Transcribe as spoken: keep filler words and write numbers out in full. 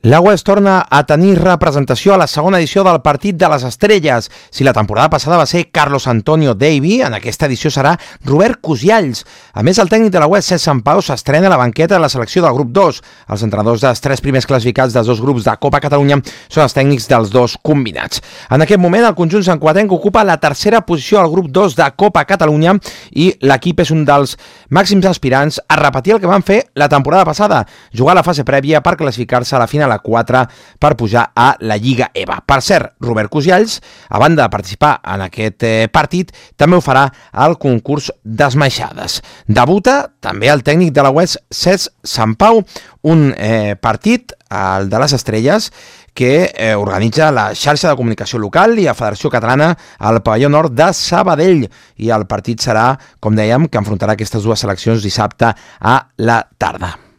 La U E S torna a tenir representació a la segona edició del Partit de les Estrelles. Si la temporada passada va ser Carlos Antonio Davy, en aquesta edició serà Robert Cusialls. A més, el tècnic de la U E S, Cesc Sampau, s'estrena a la banqueta de la selecció del grup dos. Els entrenadors dels tres primers classificats dels dos grups de Copa Catalunya són els tècnics dels dos combinats. En aquest moment, el conjunt santcugatenc ocupa la tercera posició al grup dos de Copa Catalunya i l'equip és un dels màxims aspirants a repetir el que van fer la temporada passada, jugar a la fase prèvia per classificar-se a la final a quatre per pujar a la Lliga E V A. Per cert, Robert Cusialls, a banda de participar en aquest eh, partit, també ho farà al concurs d'esmaixades. Debuta també el tècnic de la U E S, Cesc Sampau, un eh, partit, el de les Estrelles, que eh, organitza la xarxa de comunicació local i la Federació Catalana al pavelló nord de Sabadell. I el partit serà, com dèiem, que enfrontarà aquestes dues seleccions dissabte a la tarda.